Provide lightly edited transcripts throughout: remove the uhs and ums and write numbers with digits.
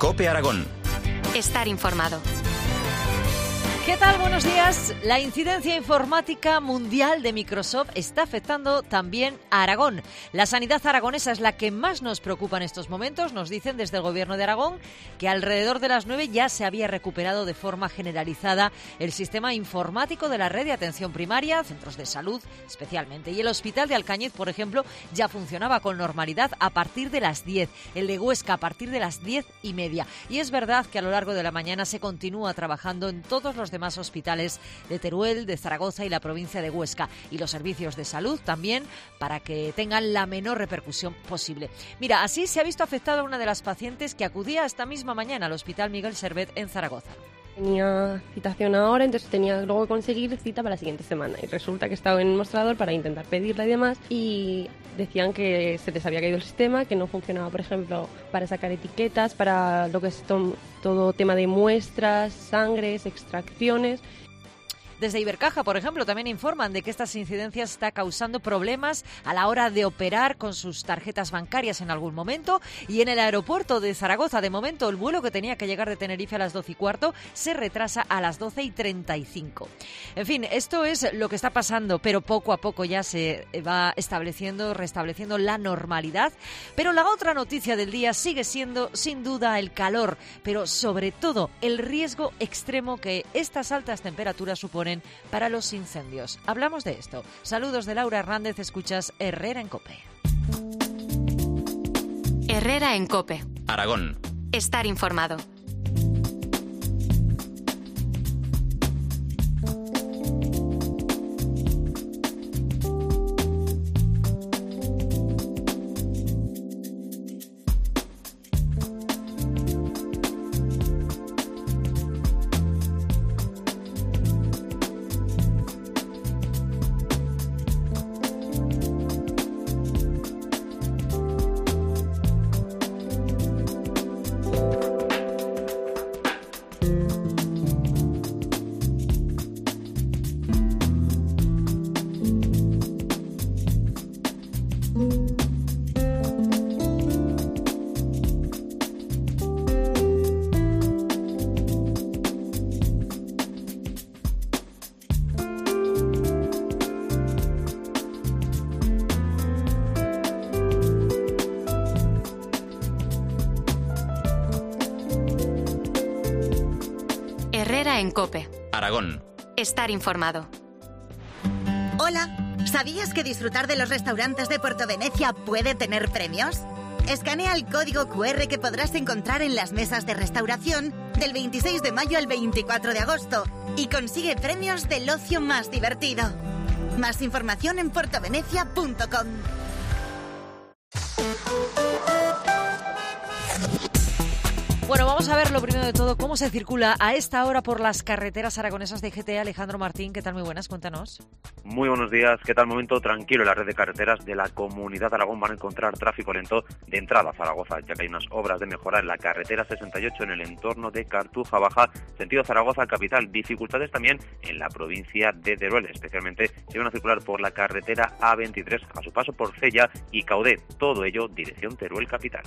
COPE Aragón. Estar informado. ¿Qué tal? Buenos días. La incidencia informática mundial de Microsoft está afectando también a Aragón. La sanidad aragonesa es la que más nos preocupa en estos momentos. Nos dicen desde el Gobierno de Aragón que alrededor de las 9 ya se había recuperado de forma generalizada el sistema informático de la red de atención primaria, centros de salud especialmente. Y el Hospital de Alcañiz, por ejemplo, ya funcionaba con normalidad a partir de las 10. El de Huesca a partir de las 10:30. Y es verdad que a lo largo de la mañana se continúa trabajando en todos los demás hospitales de Teruel, de Zaragoza y la provincia de Huesca, y los servicios de salud también, para que tengan la menor repercusión posible. Mira, así se ha visto afectada una de las pacientes que acudía esta misma mañana al Hospital Miguel Servet en Zaragoza. Tenía citación ahora, entonces tenía luego que conseguir cita para la siguiente semana, y resulta que estaba en el mostrador para intentar pedirla y demás, y decían que se les había caído el sistema, que no funcionaba, por ejemplo, para sacar etiquetas, para lo que es todo tema de muestras, sangres, extracciones. Desde Ibercaja, por ejemplo, también informan de que estas incidencias está causando problemas a la hora de operar con sus tarjetas bancarias en algún momento. Y en el aeropuerto de Zaragoza, de momento, el vuelo que tenía que llegar de Tenerife a las 12:15 se retrasa a las 12:35. En fin, esto es lo que está pasando, pero poco a poco ya se va restableciendo la normalidad. Pero la otra noticia del día sigue siendo, sin duda, el calor, pero sobre todo el riesgo extremo que estas altas temperaturas suponen para los incendios. Hablamos de esto. Saludos de Laura Hernández, escuchas Herrera en COPE. Herrera en COPE. Aragón. Estar informado. Herrera en COPE. Aragón. Estar informado. Hola, ¿sabías que disfrutar de los restaurantes de Puerto Venecia puede tener premios? Escanea el código QR que podrás encontrar en las mesas de restauración del 26 de mayo al 24 de agosto y consigue premios del ocio más divertido. Más información en puertovenecia.com. Bueno, vamos a ver lo primero de todo, cómo se circula a esta hora por las carreteras aragonesas de GT. Alejandro Martín, ¿qué tal? Muy buenas, cuéntanos. Muy buenos días, ¿qué tal? Momento tranquilo en la red de carreteras de la Comunidad de Aragón. Van a encontrar tráfico lento de entrada a Zaragoza, ya que hay unas obras de mejora en la carretera 68 en el entorno de Cartuja Baja, sentido Zaragoza capital. Dificultades también en la provincia de Teruel, especialmente si van a circular por la carretera A23 a su paso por Cella y Caudé, todo ello dirección Teruel capital.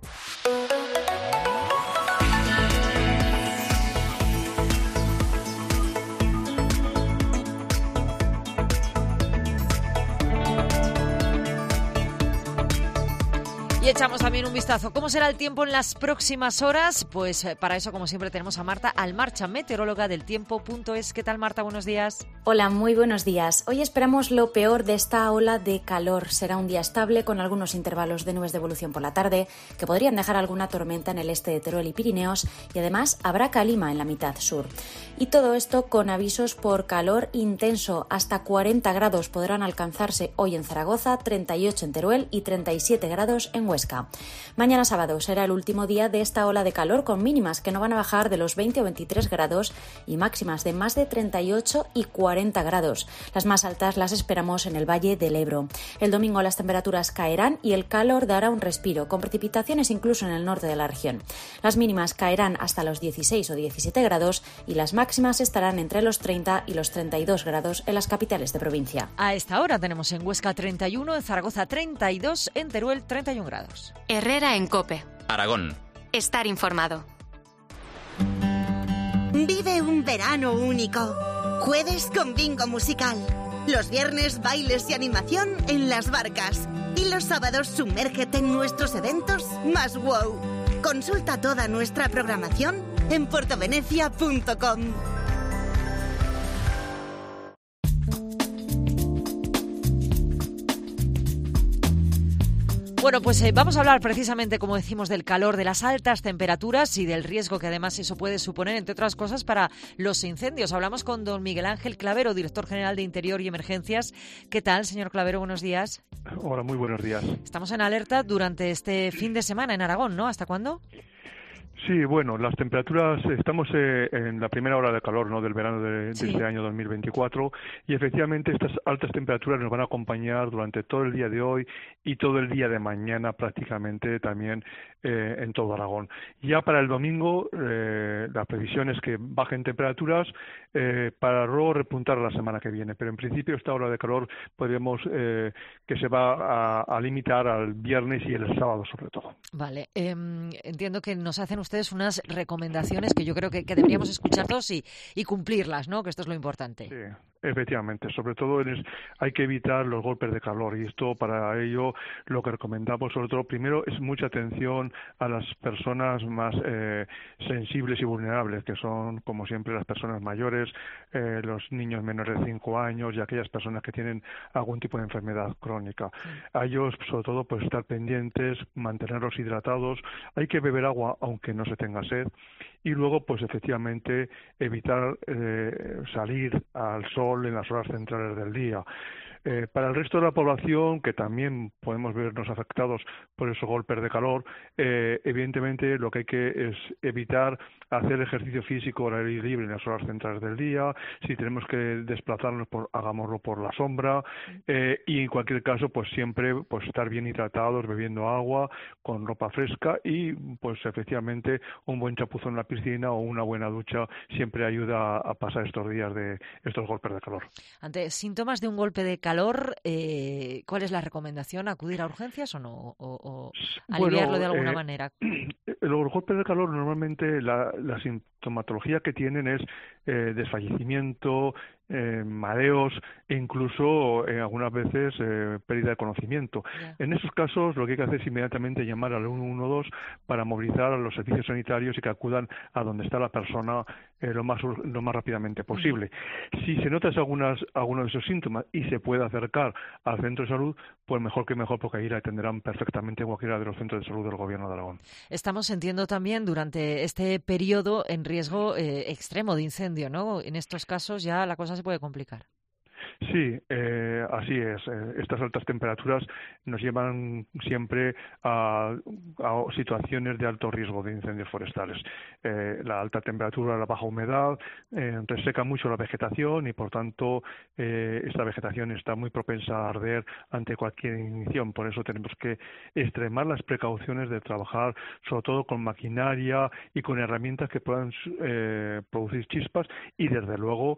Y echamos también un vistazo. ¿Cómo será el tiempo en las próximas horas? Pues para eso, como siempre, tenemos a Marta Almarcha, meteoróloga del tiempo.es. ¿Qué tal, Marta? Buenos días. Hola, muy buenos días. Hoy esperamos lo peor de esta ola de calor. Será un día estable con algunos intervalos de nubes de evolución por la tarde que podrían dejar alguna tormenta en el este de Teruel y Pirineos, y además habrá calima en la mitad sur. Y todo esto con avisos por calor intenso. Hasta 40 grados podrán alcanzarse hoy en Zaragoza, 38 en Teruel y 37 grados en Huesca. Mañana sábado será el último día de esta ola de calor, con mínimas que no van a bajar de los 20 o 23 grados y máximas de más de 38 y 40 grados. Las más altas las esperamos en el Valle del Ebro. El domingo las temperaturas caerán y el calor dará un respiro, con precipitaciones incluso en el norte de la región. Las mínimas caerán hasta los 16 o 17 grados y las máximas estarán entre los 30 y los 32 grados en las capitales de provincia. A esta hora tenemos en Huesca 31, en Zaragoza 32, en Teruel 31 grados. Herrera en COPE. Aragón. Estar informado. Vive un verano único. Jueves con bingo musical. Los viernes, bailes y animación en las barcas. Y los sábados, sumérgete en nuestros eventos más wow. Consulta toda nuestra programación en portovenecia.com. Bueno, pues vamos a hablar precisamente, como decimos, del calor, de las altas temperaturas y del riesgo que además eso puede suponer, entre otras cosas, para los incendios. Hablamos con don Miguel Ángel Clavero, director general de Interior y Emergencias. ¿Qué tal, señor Clavero? Buenos días. Hola, muy buenos días. Estamos en alerta durante este fin de semana en Aragón, ¿no? ¿Hasta cuándo? Sí, bueno, las temperaturas, estamos en la primera hora de calor, ¿no?, del verano de este año 2024, y efectivamente estas altas temperaturas nos van a acompañar durante todo el día de hoy y todo el día de mañana prácticamente también en todo Aragón. Ya para el domingo la previsión es que bajen temperaturas para luego repuntar la semana que viene, pero en principio esta hora de calor podemos que se va a limitar al viernes y el sábado sobre todo. Vale, entiendo que nos hacen ustedes unas recomendaciones que yo creo que deberíamos escuchar todos y cumplirlas, ¿no? Que esto es lo importante. Sí, efectivamente. Sobre todo hay que evitar los golpes de calor y esto para ello lo que recomendamos sobre todo primero es mucha atención a las personas más sensibles y vulnerables, que son como siempre las personas mayores, los niños menores de 5 años y aquellas personas que tienen algún tipo de enfermedad crónica. A ellos sobre todo pues estar pendientes, mantenerlos hidratados, hay que beber agua aunque no se tenga sed y luego pues efectivamente evitar salir al sol en las horas centrales del día. Para el resto de la población, que también podemos vernos afectados por esos golpes de calor, evidentemente lo que hay que es evitar hacer ejercicio físico al aire libre en las horas centrales del día. Si tenemos que desplazarnos, hagámoslo por la sombra y en cualquier caso, pues siempre pues estar bien hidratados, bebiendo agua, con ropa fresca y pues efectivamente un buen chapuzón en la piscina o una buena ducha siempre ayuda a pasar estos días de estos golpes de calor. Ante síntomas de un golpe de calor, ¿cuál es la recomendación? ¿Acudir a urgencias o no? ¿O aliviarlo de alguna manera? Los golpes de calor normalmente la sintomatología que tienen es desfallecimiento, mareos e incluso algunas veces pérdida de conocimiento. Yeah. En esos casos lo que hay que hacer es inmediatamente llamar al 112 para movilizar a los servicios sanitarios y que acudan a donde está la persona lo más rápidamente posible. Si se notan algunos de esos síntomas y se puede acercar al centro de salud, pues mejor que mejor, porque ahí la atenderán perfectamente en cualquiera de los centros de salud del Gobierno de Aragón. Estamos, entiendo, también durante este periodo en riesgo extremo de incendio, ¿no? En estos casos ya la cosa se puede complicar. Sí, así es. Estas altas temperaturas nos llevan siempre a situaciones de alto riesgo de incendios forestales. La alta temperatura, la baja humedad, reseca mucho la vegetación y, por tanto, esta vegetación está muy propensa a arder ante cualquier ignición. Por eso tenemos que extremar las precauciones de trabajar, sobre todo con maquinaria y con herramientas que puedan producir chispas y, desde luego,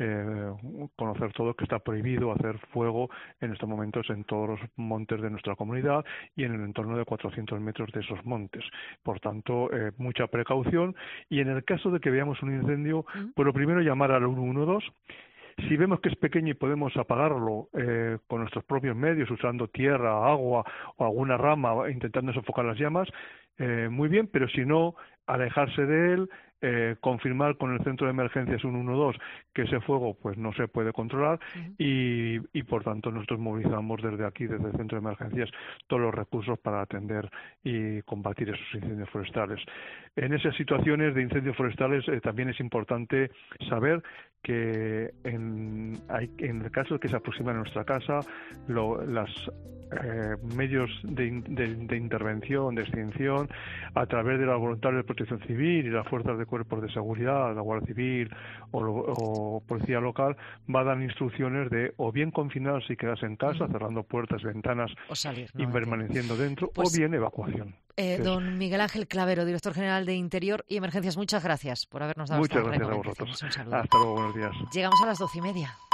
conocer todo que está prohibido hacer fuego en estos momentos en todos los montes de nuestra comunidad y en el entorno de 400 metros de esos montes. Por tanto, mucha precaución y en el caso de que veamos un incendio, pues lo primero llamar al 112. Si vemos que es pequeño y podemos apagarlo con nuestros propios medios, usando tierra, agua o alguna rama, intentando sofocar las llamas, muy bien, pero si no, alejarse de él, confirmar con el centro de emergencias 112 que ese fuego pues no se puede controlar y por tanto nosotros movilizamos desde aquí, desde el centro de emergencias, todos los recursos para atender y combatir esos incendios forestales. En esas situaciones de incendios forestales también es importante saber que en el caso de que se aproximen a nuestra casa, los medios de intervención, de extinción, a través de los voluntarios de protección civil y las fuerzas de cuerpos de seguridad, la Guardia Civil o Policía Local, va a dar instrucciones de o bien confinarse y quedarse en casa, cerrando puertas, ventanas o salir, y permaneciendo dentro, o bien evacuación. Don Miguel Ángel Clavero, director general de Interior y Emergencias, muchas gracias por habernos dado muchas esta gracias a vosotros. Un saludo. Hasta luego, buenos días. Llegamos a las 12:30.